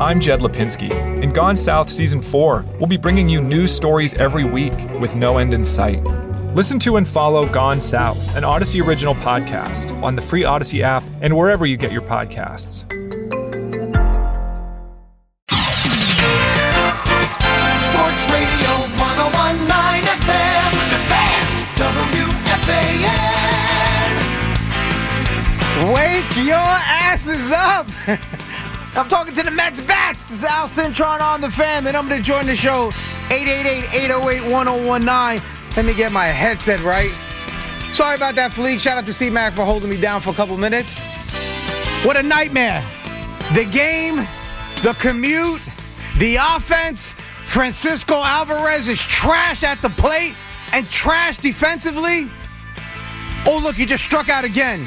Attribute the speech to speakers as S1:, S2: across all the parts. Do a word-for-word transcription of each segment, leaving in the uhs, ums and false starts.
S1: I'm Jed Lipinski. In Gone South Season four, we'll be bringing you news stories every week with no end in sight. Listen to and follow Gone South, an Odyssey original podcast, on the free Odyssey app and wherever you get your podcasts.
S2: Sports Radio one oh one point nine F M, The Fan, W F A N.
S3: Wake your asses up! I'm talking to the Mets Bats. This is Al Cintron on The Fan. The number to join the show, eight eight eight, eight oh eight, one oh one nine. Let me get my headset right. Sorry about that, Fleek. Shout out to C-Mac for holding me down for a couple minutes. What a nightmare. The game, the commute, the offense. Francisco Alvarez is trash at the plate and trash defensively. Oh, look, he just struck out again.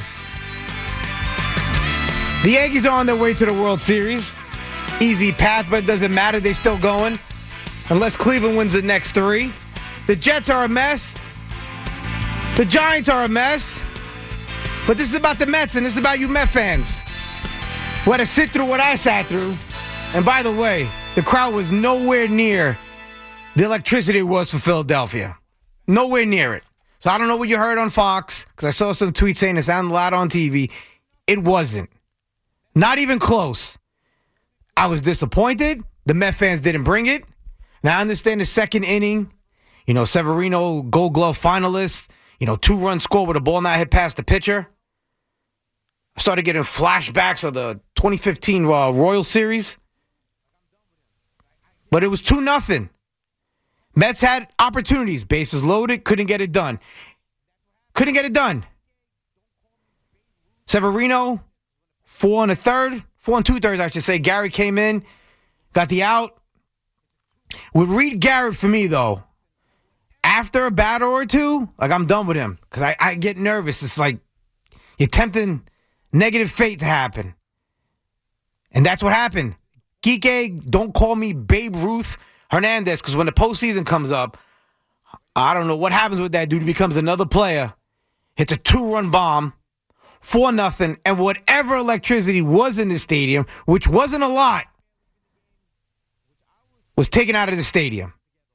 S3: The Yankees are on their way to the World Series. Easy path, but it doesn't matter. They're still going. Unless Cleveland wins the next three. The Jets are a mess. The Giants are a mess. But this is about the Mets, and this is about you Met fans. Who had to sit through what I sat through. And by the way, the crowd was nowhere near the electricity it was for Philadelphia. Nowhere near it. So I don't know what you heard on Fox, because I saw some tweets saying it sounded loud on T V. It wasn't. Not even close. I was disappointed. The Met fans didn't bring it. Now I understand the second inning, you know, Severino Gold Glove finalist, you know, two-run score with a ball not hit past the pitcher. I started getting flashbacks of the twenty fifteen uh, Royal Series. But it was two nothing. Mets had opportunities. Bases loaded. Couldn't get it done. Couldn't get it done. Severino, four and a third. Four and two thirds, I should say. Garrett came in. Got the out. With Reed Garrett, for me, though, after a batter or two, like, I'm done with him. Because I, I get nervous. It's like you're tempting negative fate to happen. And that's what happened. Kike, don't call me Babe Ruth Hernandez, because when the postseason comes up, I don't know what happens with that dude. He becomes another player, hits a two-run bomb, four nothing, and whatever electricity was in the stadium, which wasn't a lot, was taken out of the stadium.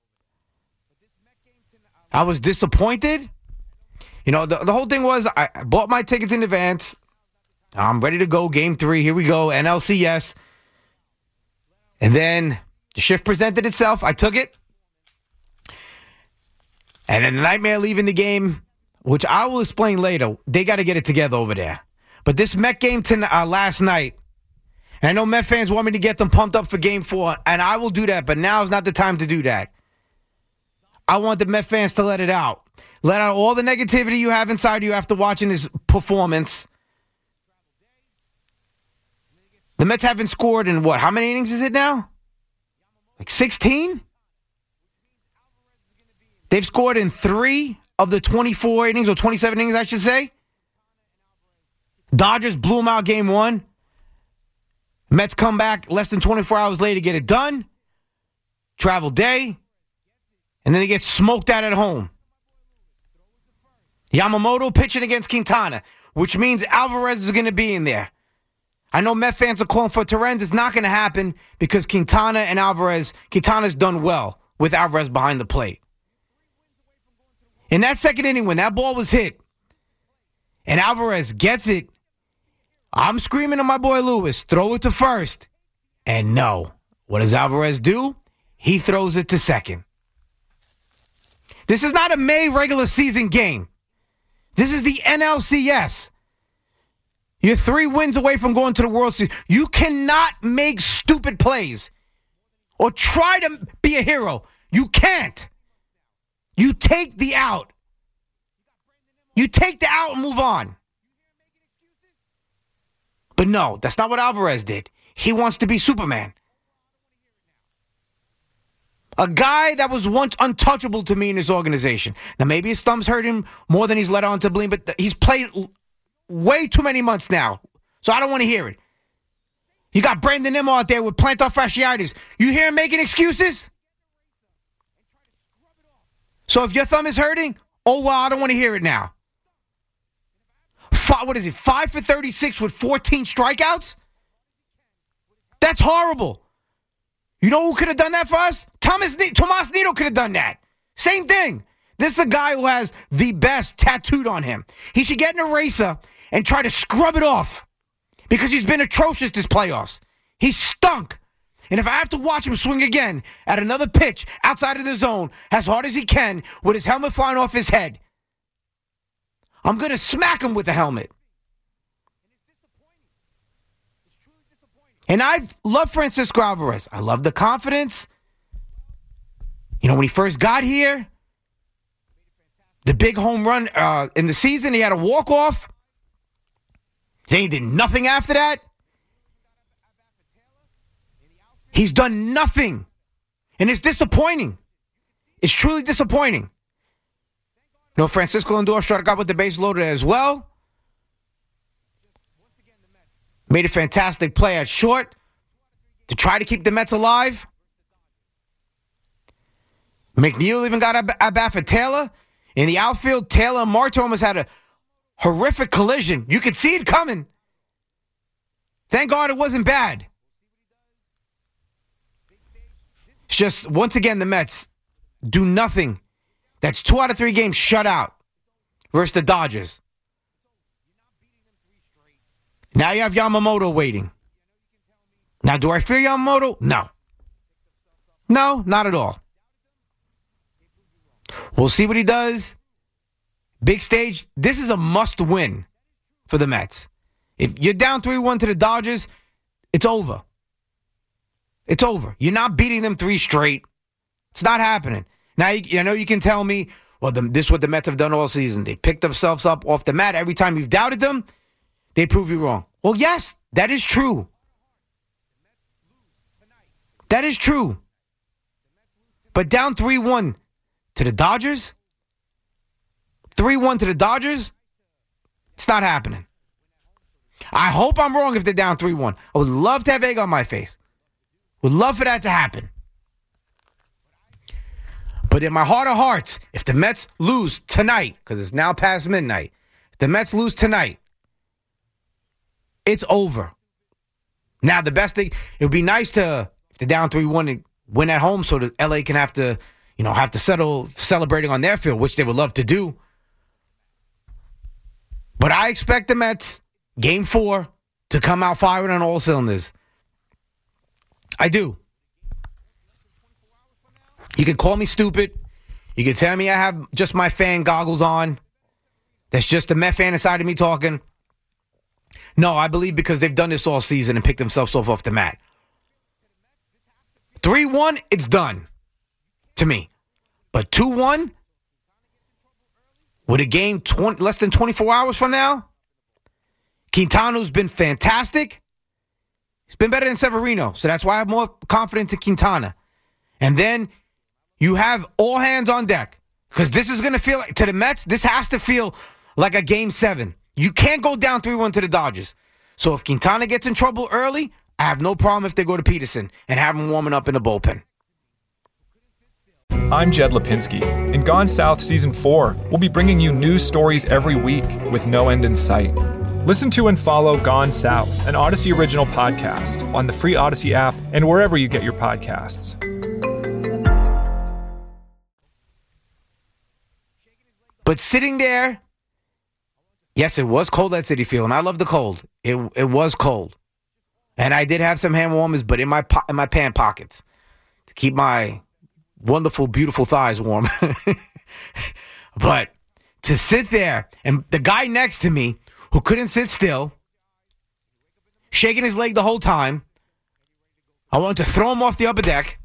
S3: I was disappointed. You know, the, the whole thing was I bought my tickets in advance. I'm ready to go. Game three. Here we go. N L C S. And then the shift presented itself. I took it. And then the nightmare leaving the game, which I will explain later. They got to get it together over there. But this Met game to, uh, last night, and I know Met fans want me to get them pumped up for game four, and I will do that, but now is not the time to do that. I want the Met fans to let it out. Let out all the negativity you have inside you after watching this performance. The Mets haven't scored in what? How many innings is it now? Like sixteen? They've scored in three of the twenty-four innings, or twenty-seven innings, I should say. Dodgers blew them out game one. Mets come back less than twenty-four hours later to get it done. Travel day. And then they get smoked out at home. Yamamoto pitching against Quintana, which means Alvarez is going to be in there. I know Met fans are calling for Torrens. It's not going to happen because Quintana and Alvarez, Quintana's done well with Alvarez behind the plate. In that second inning, when that ball was hit and Alvarez gets it, I'm screaming at my boy Lewis, throw it to first. And no. What does Alvarez do? He throws it to second. This is not a May regular season game. This is the N L C S. You're three wins away from going to the World Series. You cannot make stupid plays or try to be a hero. You can't. You take the out. You take the out and move on. But no, that's not what Alvarez did. He wants to be Superman. A guy that was once untouchable to me in this organization. Now, maybe his thumbs hurt him more than he's let on to bleed, but he's played way too many months now. So I don't want to hear it. You got Brandon Nimmo out there with plantar fasciitis. You hear him making excuses? So if your thumb is hurting, oh, well, I don't want to hear it now. Five, what is it, five for thirty-six with fourteen strikeouts? That's horrible. You know who could have done that for us? Thomas ne- Tomas Nido could have done that. Same thing. This is a guy who has the best tattooed on him. He should get an eraser and try to scrub it off because he's been atrocious this playoffs. He stunk. And if I have to watch him swing again at another pitch outside of the zone as hard as he can with his helmet flying off his head, I'm going to smack him with the helmet. And I love Francisco Alvarez. I love the confidence. You know, when he first got here, the big home run uh, in the season, he had a walk-off. Then he did nothing after that. He's done nothing. And it's disappointing. It's truly disappointing. You know, Francisco Lindor struck out with the base loaded as well. Made a fantastic play at short to try to keep the Mets alive. McNeil even got a bat for Taylor. In the outfield, Taylor and Marte almost had a horrific collision. You could see it coming. Thank God it wasn't bad. It's just, once again, the Mets do nothing. That's two out of three games shut out versus the Dodgers. Now you have Yamamoto waiting. Now, do I fear Yamamoto? No. No, not at all. We'll see what he does. Big stage. This is a must-win for the Mets. If you're down three one to the Dodgers, it's over. It's over. You're not beating them three straight. It's not happening. Now, you, I know you can tell me, well, the, this is what the Mets have done all season. They picked themselves up off the mat. Every time you've doubted them, they prove you wrong. Well, yes, that is true. That is true. But down three one to the Dodgers, three one to the Dodgers, it's not happening. I hope I'm wrong if they're down three one. I would love to have egg on my face. Would love for that to happen. But in my heart of hearts, if the Mets lose tonight, because it's now past midnight, if the Mets lose tonight, it's over. Now, the best thing, it would be nice to, if they're down three one, and win at home so that L A can have to, you know, have to settle celebrating on their field, which they would love to do. But I expect the Mets, game four, to come out firing on all cylinders. I do. You can call me stupid. You can tell me I have just my fan goggles on. That's just the Met fan inside of me talking. No, I believe because they've done this all season and picked themselves off off the mat. three one, it's done to me. But two one, with a game twenty, less than twenty-four hours from now, Quintana's been fantastic. He's been better than Severino, so that's why I have more confidence in Quintana. And then you have all hands on deck, because this is going to feel like, to the Mets, this has to feel like a game seven. You can't go down three one to the Dodgers. So if Quintana gets in trouble early, I have no problem if they go to Peterson and have him warming up in the bullpen.
S1: I'm Jed Lipinski. In Gone South Season four, we'll be bringing you news stories every week with no end in sight. Listen to and follow Gone South, an Odyssey original podcast, on the free Odyssey app and wherever you get your podcasts.
S3: But sitting there, yes, it was cold at Citi Field, and I love the cold. It it was cold. And I did have some hand warmers, but in my po- in my pant pockets to keep my wonderful, beautiful thighs warm. But to sit there, and the guy next to me who couldn't sit still, shaking his leg the whole time, I wanted to throw him off the upper deck.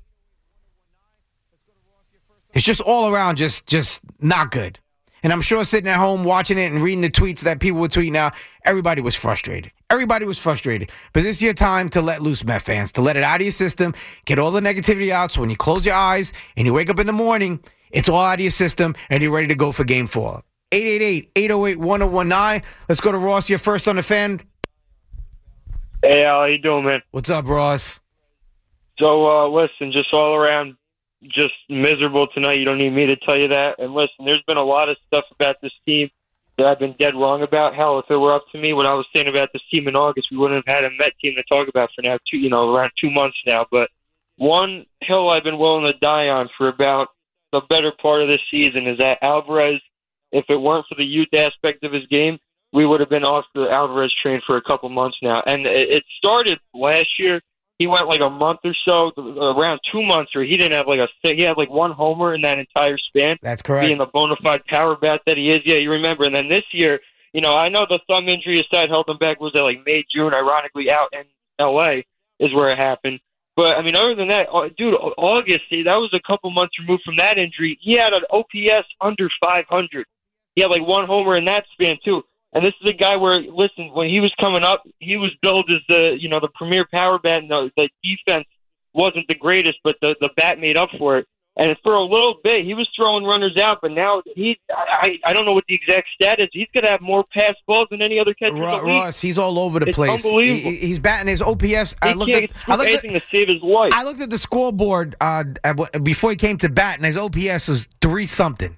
S3: It's just all around just, just not good. And I'm sure sitting at home watching it and reading the tweets that people were tweeting out, everybody was frustrated. Everybody was frustrated. But this is your time to let loose, Met fans, to let it out of your system, get all the negativity out, so when you close your eyes and you wake up in the morning, it's all out of your system and you're ready to go for game four. eight eight eight, eight oh eight, one oh one nine. Let's go to Ross. You're first on the fan.
S4: Hey, Al, how you doing, man?
S3: What's up, Ross?
S4: So, uh, listen, just all around, just miserable tonight. You don't need me to tell you that. And listen, there's been a lot of stuff about this team that I've been dead wrong about. Hell, if it were up to me, what I was saying about this team in August, we wouldn't have had a Met team to talk about for now, two, you know, around two months now. But one hill I've been willing to die on for about the better part of this season is that Alvarez, if it weren't for the youth aspect of his game, we would have been off the Alvarez train for a couple months now. And it started last year. He went like a month or so, around two months, where he didn't have like a he had like one homer in that entire span.
S3: That's correct.
S4: Being the bona fide power bat that he is, yeah, you remember. And then this year, you know, I know the thumb injury aside held him back was at like May, June, ironically out in L A is where it happened. But I mean, other than that, dude, August, see, that was a couple months removed from that injury. He had an O P S under five hundred. He had like one homer in that span too. And this is a guy where, listen, when he was coming up, he was billed as the, you know, the premier power bat, and the, the defense wasn't the greatest, but the, the bat made up for it. And for a little bit, he was throwing runners out, but now he, I, I don't know what the exact stat is. He's going to have more pass balls than any other catcher in the league.
S3: Ross, he's all over the
S4: it's
S3: place.
S4: Unbelievable.
S3: He, he's batting his O P S.
S4: He
S3: I looked
S4: can't
S3: at,
S4: do
S3: I looked
S4: anything
S3: at,
S4: to save his life.
S3: I looked at the scoreboard uh, before he came to bat, and his O P S was three something.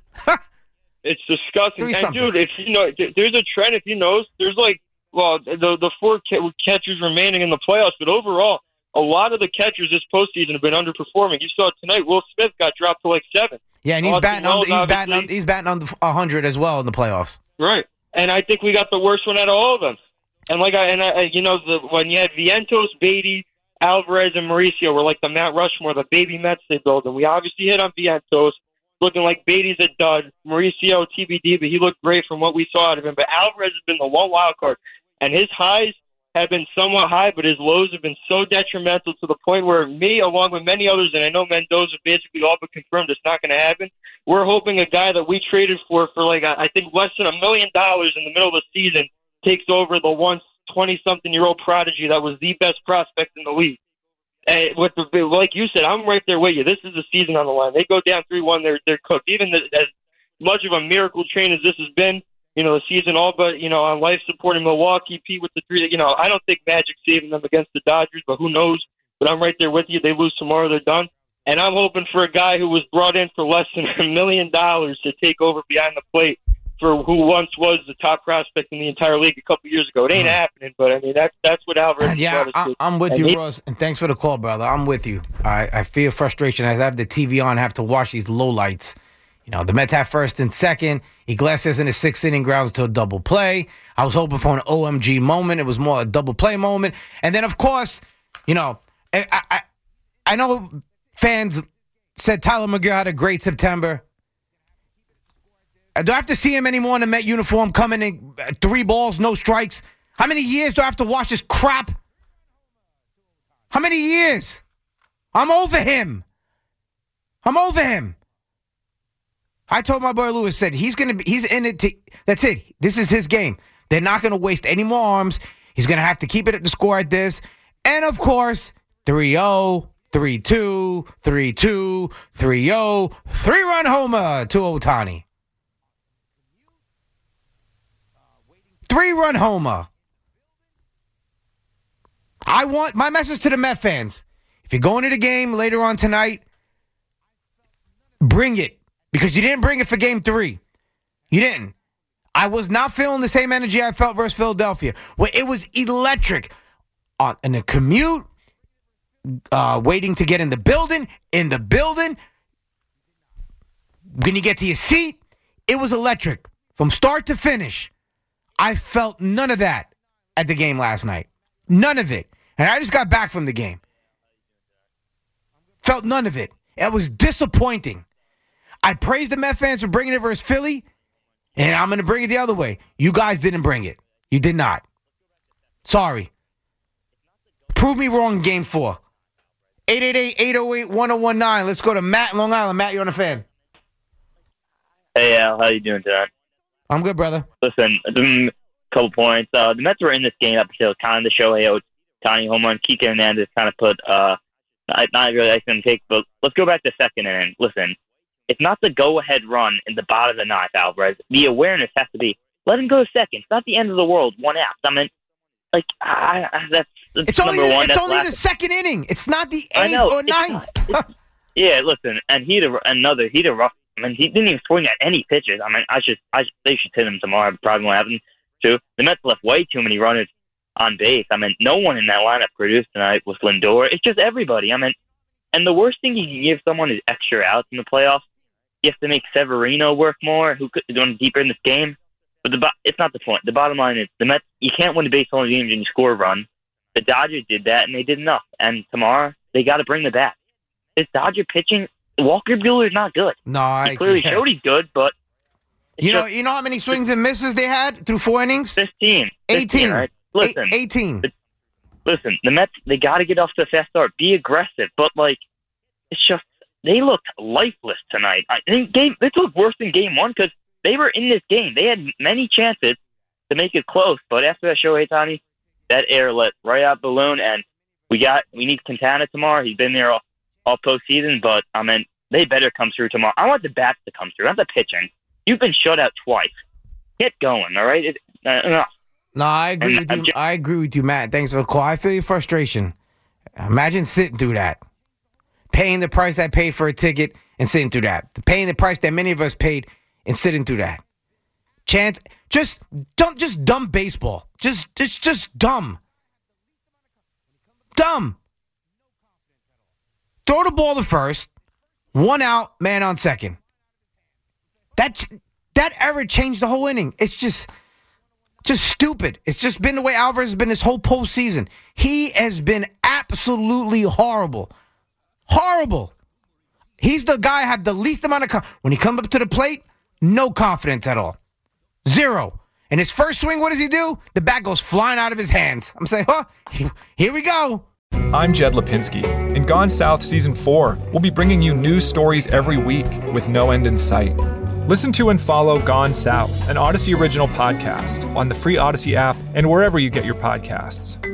S4: It's disgusting.
S3: Three
S4: and
S3: something.
S4: dude, if you know, there's a trend. If you know, there's like, well, the the four catchers remaining in the playoffs, but overall, a lot of the catchers this postseason have been underperforming. You saw tonight, Will Smith got dropped to like seven.
S3: Yeah, and he's
S4: Austin
S3: batting on,
S4: Wells,
S3: he's batting on,
S4: obviously.
S3: he's batting on a hundred as well in the playoffs.
S4: Right, and I think we got the worst one out of all of them. And like I and I, you know, the, when you had Vientos, Beatty, Alvarez, and Mauricio were like the Mount Rushmore, the baby Mets they built, and we obviously hit on Vientos. Looking like Beatty's a dud. Mauricio, T B D, but he looked great from what we saw out of him. But Alvarez has been the one wild card, and his highs have been somewhat high, but his lows have been so detrimental to the point where me, along with many others, and I know Mendoza basically all but confirmed it's not going to happen, we're hoping a guy that we traded for for like, I think, less than a million dollars in the middle of the season takes over the once twenty-something-year-old prodigy that was the best prospect in the league. And with the, like you said, I'm right there with you. This is the season on the line. They go down three one, they're they're cooked. Even the, as much of a miracle train as this has been, you know, the season all but, you know, on life support in Milwaukee, Pete with the three, you know, I don't think Magic saving them against the Dodgers, but who knows? But I'm right there with you. They lose tomorrow, they're done. And I'm hoping for a guy who was brought in for less than a million dollars to take over behind the plate for who once was the top prospect in the entire league a couple years ago. It ain't mm-hmm. happening, but I mean, that's that's what Alvarez
S3: Yeah, I, I'm with
S4: and
S3: you,
S4: he,
S3: Ross, and thanks for the call, brother. I'm with you. I, I feel frustration as I have the T V on, I have to watch these lowlights. You know, the Mets have first and second. Iglesias in the sixth inning grounds to a double play. I was hoping for an O M G moment. It was more a double play moment. And then, of course, you know, I I, I know fans said Tyler McGill had a great September. Do I have to see him anymore in the Met uniform coming in three balls, no strikes? How many years do I have to watch this crap? How many years? I'm over him. I'm over him. I told my boy Lewis, said he's gonna be, he's in it to, that's it. This is his game. They're not gonna waste any more arms. He's gonna have to keep it at the score at this. And of course, three oh, three two, three two, three oh, three-run homer to Ohtani. Three-run homer. I want my message to the Met fans. If you're going to the game later on tonight, bring it. Because you didn't bring it for game three. You didn't. I was not feeling the same energy I felt versus Philadelphia. Where it was electric. On in the commute, uh, waiting to get in the building, in the building. When you get to your seat, it was electric. From start to finish. I felt none of that at the game last night. None of it. And I just got back from the game. Felt none of it. It was disappointing. I praised the Met fans for bringing it versus Philly, and I'm going to bring it the other way. You guys didn't bring it. You did not. Sorry. Prove me wrong in game four. eight eight eight, eight oh eight, one oh one nine. Let's go to Matt in Long Island. Matt, you're on the fan.
S5: Hey, Al. How you doing tonight?
S3: I'm good, brother.
S5: Listen, a couple points. Uh, the Mets were in this game up until kind of the Shohei Ohtani home run. Kike Hernandez kind of put, uh, not, not really icing on the cake, but let's go back to second inning. Listen, it's not the go-ahead run in the bottom of the ninth, Alvarez. The awareness has to be, let him go second. It's not the end of the world. One out. I mean, like, I, I, that's, that's
S3: it's
S5: number
S3: only,
S5: one.
S3: It's
S5: that's
S3: only
S5: last.
S3: the second inning. It's not the
S5: I
S3: eighth
S5: know,
S3: or
S5: it's
S3: ninth.
S5: not, yeah, listen, and he had a, another, he had a rough, I mean, he didn't even swing at any pitches. I mean, I should, I should, they should hit him tomorrow. It probably won't happen, too. The Mets left way too many runners on base. I mean, no one in that lineup produced tonight with Lindor. It's just everybody. I mean, And the worst thing you can give someone is extra outs in the playoffs. You have to make Severino work more, who could going deeper in this game. But the it's not the point. The bottom line is the Mets. You can't win the baseball games and you score a run. The Dodgers did that, and they did enough. And tomorrow they got to bring the bat. This Dodger pitching, Walker Buehler is not good.
S3: No, I
S5: he clearly
S3: yeah.
S5: showed he's good, but
S3: you know, you know how many swings and misses they had through four innings?
S5: fifteen.
S3: eighteen.
S5: fifteen, right? Listen,
S3: eighteen.
S5: The, listen, the Mets, they got to get off to a fast start. Be aggressive, but like, it's just they looked lifeless tonight. I think game this looked worse than game one because they were in this game. They had many chances to make it close, but after that Shohei Ohtani, that air let right out the balloon, and we got we need Quintana tomorrow. He's been there all, all postseason, but I mean they better come through tomorrow. I want the bats to come through, not the pitching. You've been shut out twice. Get going, all right? It, uh, enough.
S3: No, I agree
S5: And
S3: with
S5: I'm
S3: you.
S5: just-
S3: I agree with you, Matt. Thanks for the call. I feel your frustration. Imagine sitting through that, paying the price I paid for a ticket and sitting through that, paying the price that many of us paid and sitting through that. Chance, just dumb, just dumb baseball. Just, just, just dumb, dumb. Throw the ball to first, one out, man on second. That that error changed the whole inning. It's just, just stupid. It's just been the way Alvarez has been this whole postseason. He has been absolutely horrible, horrible. He's the guy I have the least amount of confidence. When he comes up to the plate, no confidence at all. Zero. And his first swing, what does he do? The bat goes flying out of his hands. I'm saying, huh, here we go.
S1: I'm Jed Lipinski. In Gone South Season four, we'll be bringing you news stories every week with no end in sight. Listen to and follow Gone South, an Odyssey original podcast, on the free Odyssey app and wherever you get your podcasts.